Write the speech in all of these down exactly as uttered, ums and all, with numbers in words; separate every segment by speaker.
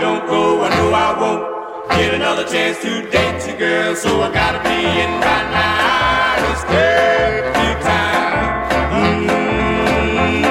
Speaker 1: don't go, I know I won't get another chance to date you, girl. So I gotta be in by nine. It's curfew time. Mm-hmm.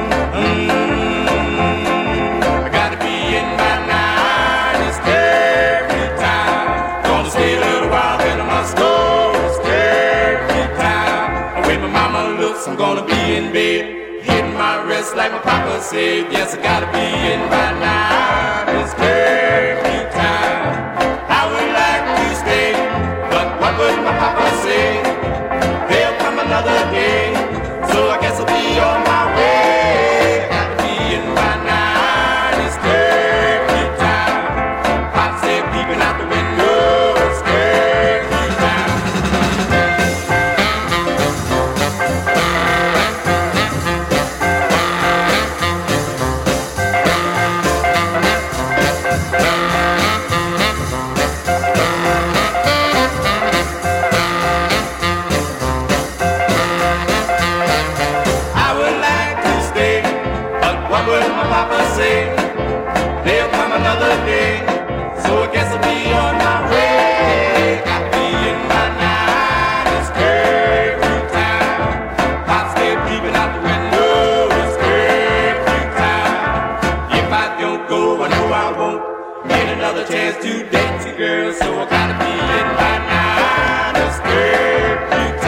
Speaker 1: Mm-hmm. I gotta be in by nine. It's curfew time. Gonna stay a little while, then I must go. It's curfew time. When my mama looks, I'm gonna be in bed, hitting my wrist like my papa said. Yes, I gotta be in by nine. It's curfew time. I would like to stay, but what would my papa say? There'll come another day, so I guess I'll be on my way. Gotta be in by nine. It's curfew time. Pop said peeping out the window. It's curfew time. What would my papa say? There'll come another day, so I guess I'll be on my way. Gotta be in by nine. It's curfew time. Pop stay peeping out the window. It's curfew time. If I don't go, I know I won't get another chance to date you, girl. So I gotta be in by nine. It's curfew time.